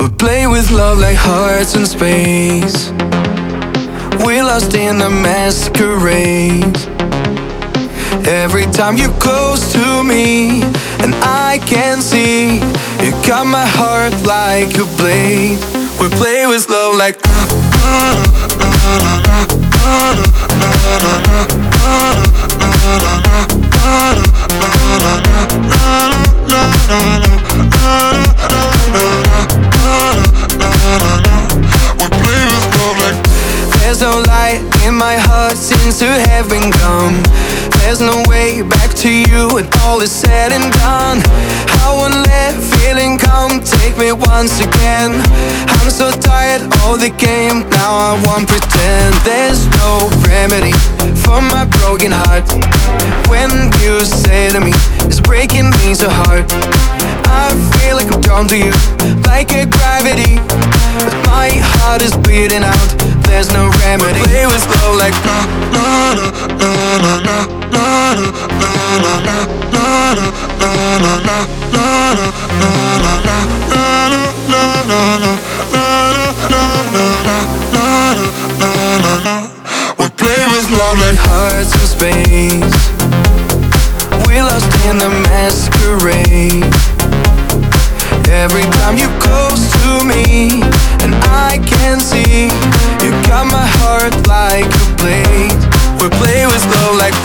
We play with love like hearts in space. We're lost in a masquerade. Every time you're close to me, and I can see you cut my heart like a blade. We play with love like there's no light in my heart since you have been gone. There's no way back to you when all is said and done. I won't let feeling come take me once again. I'm so tired of the game, now I won't pretend. There's no remedy for my broken heart. When you say to me, it's breaking me so hard. I feel like I'm drawn to you, like a gravity, but my heart is bleeding out. There's no remedy. We play with love like we play with love like hearts in space. We're lost in the masquerade. Every time you're close to me, and I can see you got my heart like a blade. We play with love like